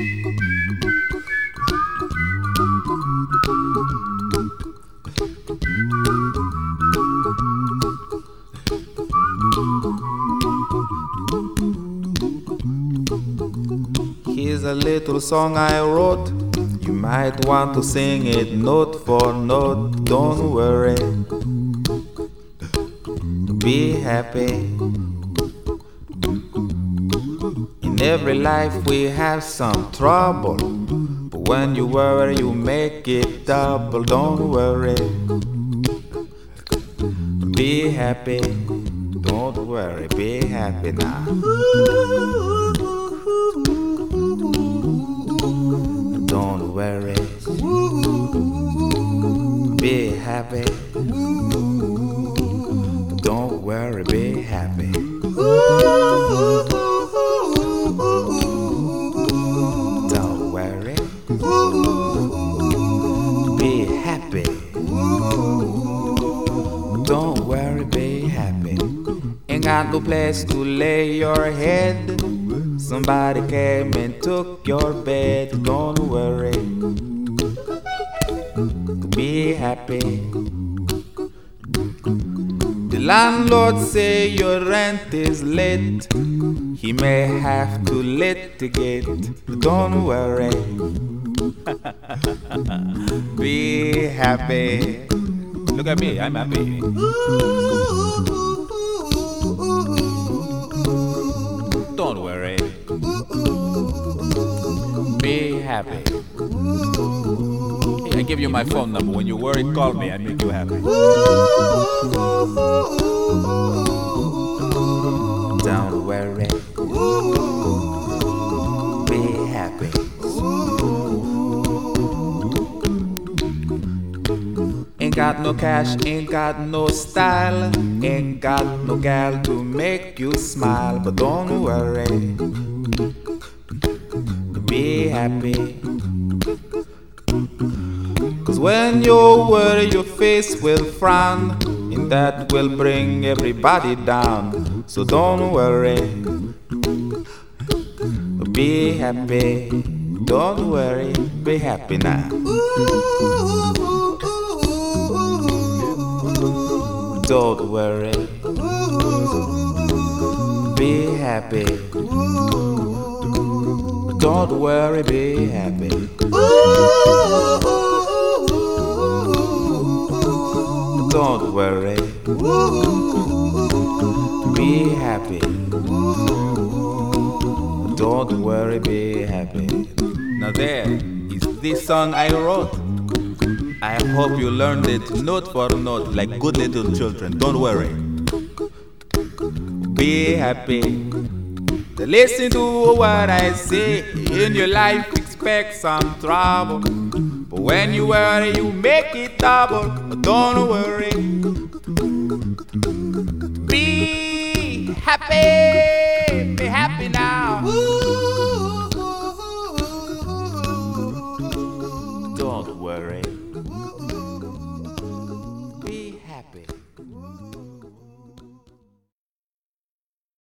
Here's a little song I wrote. You might want to sing it note for note. Don't worry, be happy. In every life we have some trouble, but when you worry you make it double. Don't worry, be happy. Don't worry, be happy now. Don't worry, be happy. Don't worry, be happy. Don't worry, be happy. Don't worry, be happy. Ain't got no place to lay your head. Somebody came and took your bed. Don't worry, be happy. The landlord say your rent is late. He may have to litigate. Don't worry, be happy. Look at me, I'm happy. Don't worry, be happy. Hey, I give you my phone number. When you worry, call me. I make you happy. Don't worry, be happy. Ain't got no cash, ain't got no style, ain't got no gal to make you smile. But don't worry, be happy. Cause when you worry your face will frown, and that will bring everybody down. So don't worry, be happy. Don't worry, be happy now. Don't worry, be happy. Don't worry, be happy. Don't worry, be happy. Don't worry, be happy. Now there is this song I wrote. I hope you learned it note for note like good little children. Don't worry, be happy. Listen to what I say. In your life expect some trouble, but when you worry you make it double. Don't worry, be happy.